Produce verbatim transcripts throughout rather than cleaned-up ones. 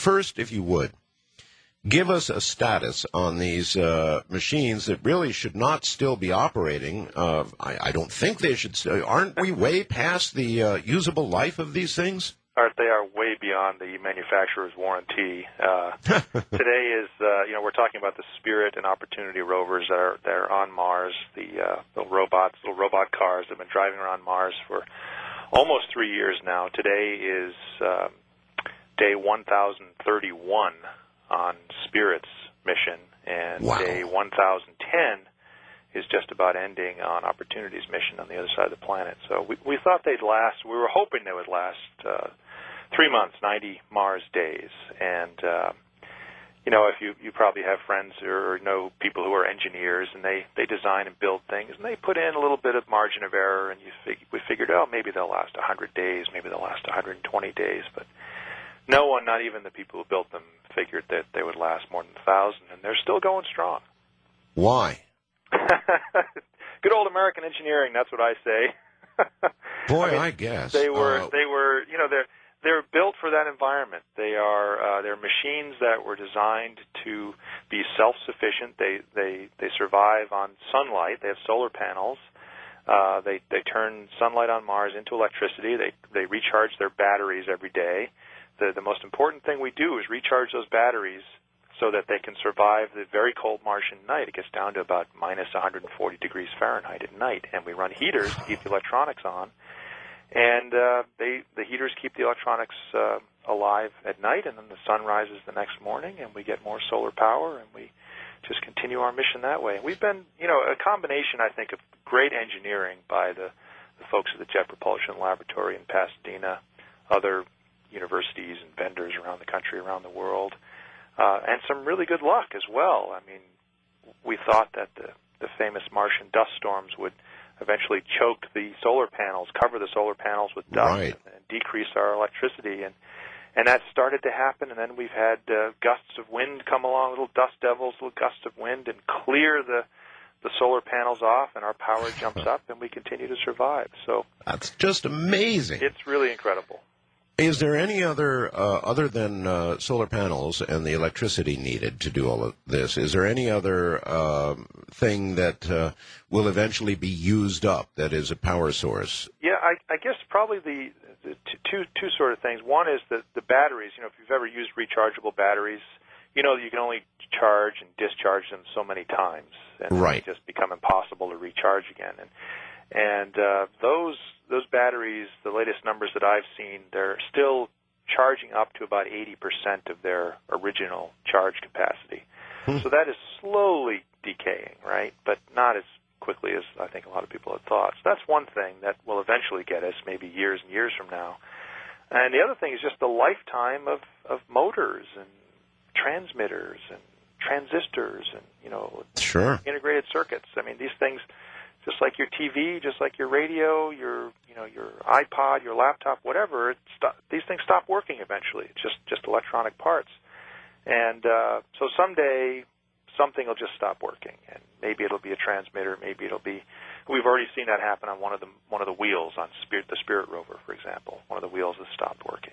first, if you would, give us a status on these uh, machines that really should not still be operating. Uh, I, I don't think they should. St- aren't we way past the uh, usable life of these things? Are, they are way beyond the manufacturer's warranty. Uh, today is, uh, you know, we're talking about the Spirit and Opportunity rovers that are, that are on Mars, the uh, little robots, little robot cars that have been driving around Mars for almost three years now. Today is um, day one thousand thirty-one on Spirit's mission, and wow. day one thousand ten is just about ending on Opportunity's mission on the other side of the planet. So we, we thought they'd last, we were hoping they would last uh, three months, ninety Mars days. And, uh, you know, if you, you probably have friends or know people who are engineers, and they, they design and build things, and they put in a little bit of margin of error, and you fig- we figured, oh, maybe they'll last one hundred days, maybe they'll last one hundred twenty days. But no one, not even the people who built them, figured that they would last more than one thousand, and they're still going strong. Why? Good old American engineering, that's what I say. Boy, I, mean, I guess. They were, uh, they were, you know, they're, they're built for that environment. They are, uh, they're machines that were designed to be self-sufficient. They, they, they survive on sunlight. They have solar panels. Uh, they, they turn sunlight on Mars into electricity. They, they recharge their batteries every day. The, the most important thing we do is recharge those batteries so that they can survive the very cold Martian night. It gets down to about minus one hundred forty degrees Fahrenheit at night, and we run heaters to keep the electronics on. And uh, they, the heaters keep the electronics uh, alive at night, and then the sun rises the next morning, and we get more solar power, and we just continue our mission that way. And we've been, you know, a combination, I think, of great engineering by the, the folks at the Jet Propulsion Laboratory in Pasadena, other universities and vendors around the country, around the world, uh, and some really good luck as well. I mean, we thought that the, the famous Martian dust storms would eventually choke the solar panels, cover the solar panels with dust, right. and, and decrease our electricity. And and that started to happen, and then we've had uh, gusts of wind come along, little dust devils, little gusts of wind, and clear the the solar panels off, and our power jumps up, and we continue to survive. So that's just amazing. It's really incredible. Is there any other, uh, other than uh, solar panels and the electricity needed to do all of this, is there any other uh, thing that uh, will eventually be used up that is a power source? Yeah, I, I guess probably the, the two two sort of things. One is that the batteries, you know, if you've ever used rechargeable batteries, you know that you can only charge and discharge them so many times, and right. they just become impossible to recharge again. And and uh, those those batteries, the latest numbers that I've seen, they're still charging up to about eighty percent of their original charge capacity. Hmm. So that is slowly decaying, right? But not as quickly as I think a lot of people had thought. So that's one thing that will eventually get us, maybe years and years from now. And the other thing is just the lifetime of, of motors and transmitters and transistors and, you know, sure. integrated circuits. I mean, these things, just like your T V, just like your radio, your you know your iPod, your laptop, whatever, it st- these things stop working eventually. It's just just electronic parts, and uh, so someday something will just stop working, and maybe it'll be a transmitter, maybe it'll be. We've already seen that happen on one of the one of the wheels on Spirit, the Spirit rover, for example. One of the wheels has stopped working.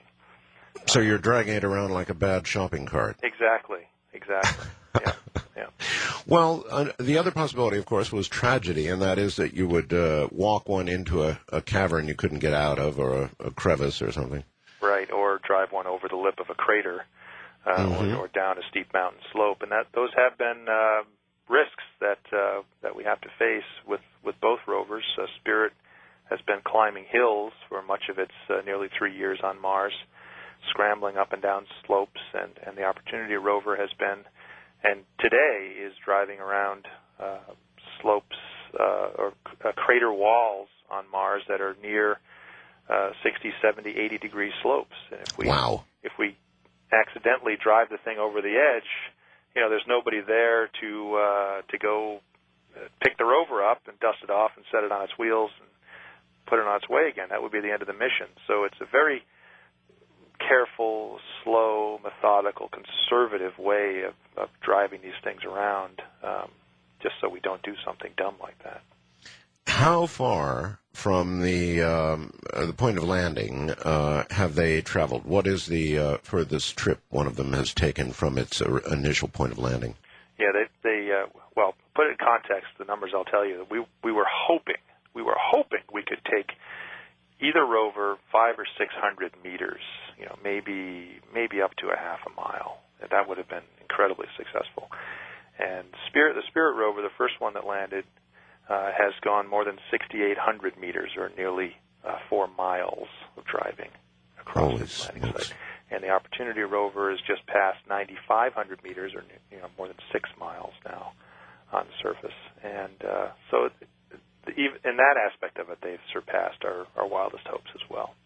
So you're dragging it around like a bad shopping cart. Exactly. Exactly. Yeah. Yeah. Well, uh, the other possibility, of course, was tragedy, and that is that you would uh, walk one into a, a cavern you couldn't get out of, or a, a crevice or something. Right, or drive one over the lip of a crater, uh, mm-hmm. or, or down a steep mountain slope, and that those have been uh, risks that uh, that we have to face with, with both rovers. Uh, Spirit has been climbing hills for much of its uh, nearly three years on Mars, scrambling up and down slopes, and, and the Opportunity rover has been, and today is driving around uh, slopes uh, or uh, crater walls on Mars that are near uh, sixty, seventy, eighty degree slopes. And if we wow. if we accidentally drive the thing over the edge, you know, there's nobody there to uh, to go pick the rover up and dust it off and set it on its wheels and put it on its way again. That would be the end of the mission. So it's a very careful, slow, methodical, conservative way of, of driving these things around, um, just so we don't do something dumb like that. How far from the um, uh, the point of landing uh, have they traveled? What is the uh, furthest trip one of them has taken from its uh, initial point of landing? Yeah, they, they uh, well, put it in context, the numbers I'll tell you. We we were hoping, we were hoping we could take either rover five or six hundred meters, you know, maybe maybe up to a half a mile. That would have been incredibly successful. And Spirit, the Spirit rover, the first one that landed, uh, has gone more than sixty-eight hundred meters, or nearly uh, four miles of driving across Holy its landing smokes. site. And the Opportunity rover is just past ninety-five hundred meters, or you know, more than six miles now on the surface. And uh, so, the, even in that aspect of it, they've surpassed our, our wildest hopes as well.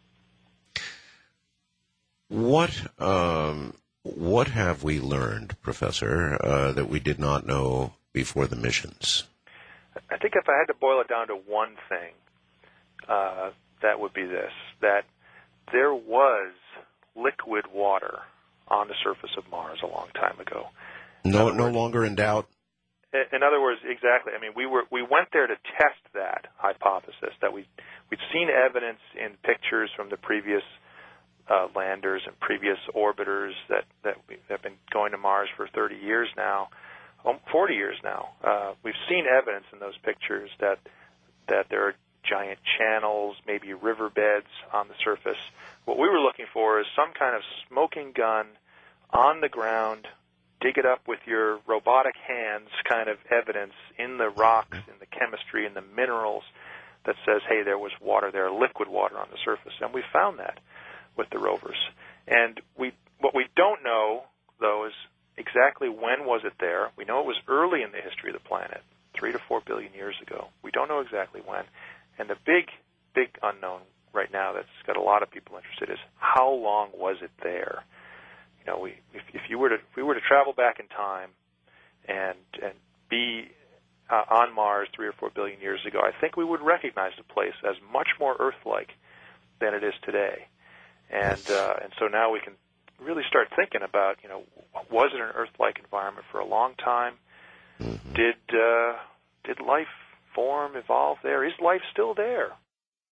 What um, what have we learned, Professor, uh, that we did not know before the missions? I think if I had to boil it down to one thing, uh, that would be this: that there was liquid water on the surface of Mars a long time ago. No, no longer in doubt. In other words, exactly. I mean, we were we went there to test that hypothesis that we we'd seen evidence in pictures from the previous uh, landers and previous orbiters that that we have been going to Mars for thirty years now, forty years now. Uh, we've seen evidence in those pictures that that there are giant channels, maybe riverbeds on the surface. What we were looking for is some kind of smoking gun on the ground, dig it up with your robotic hands kind of evidence in the rocks, in the chemistry, in the minerals that says, hey, there was water there, liquid water on the surface. And we found that with the rovers. And we what we don't know, though, is exactly when was it there. We know it was early in the history of the planet, three to four billion years ago. We don't know exactly when. And the big, big unknown right now that's got a lot of people interested is how long was it there? You know, we, if, if you were to if we were to travel back in time and and be uh, on Mars three or four billion years ago, I think we would recognize the place as much more Earth-like than it is today. And uh, and so now we can really start thinking about, you know, was it an Earth-like environment for a long time? Mm-hmm. Did uh, did life form, evolve there? Is life still there?